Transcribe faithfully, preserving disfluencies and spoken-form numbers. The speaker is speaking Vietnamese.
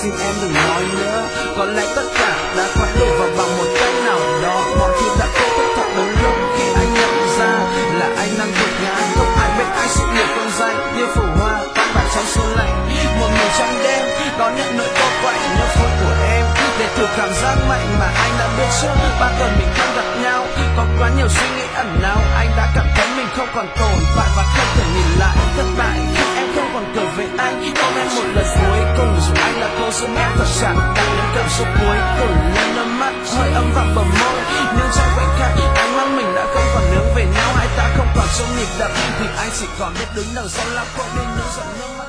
xin em đừng nói nữa. Có lẽ tất cả đã quá đủ và bằng một cách nào đó mọi thứ đã kết thúc thật đến lúc khi anh nhận ra là anh đang gục ngã. Không ai biết anh sự nghiệp con danh như phù hoa tan bạc trong số lạnh. Một mình trong đêm đón nhận nỗi cô quạnh nhớ phút của em để thử cảm giác mạnh mà anh đã biết trước. Ba tuần mình không gặp nhau, có quá nhiều suy nghĩ ẩn náu. Anh đã cảm thấy mình không còn tồn tại và không thể nhìn lại thất bại khi em không còn cười với anh. Ôm em một lần cuối cùng dù anh là cô giúp em thật chẳng đạt đến cảm xúc cuối cùng. Lên đôi mắt hơi ấm vào bờ môi, nhưng trong khoảnh khắc anh mong mình đã không còn hướng về nhau. Hai ta không còn chung nhịp đập thì anh chỉ còn biết đứng đằng sau lá khô đi những giọt nước mắt.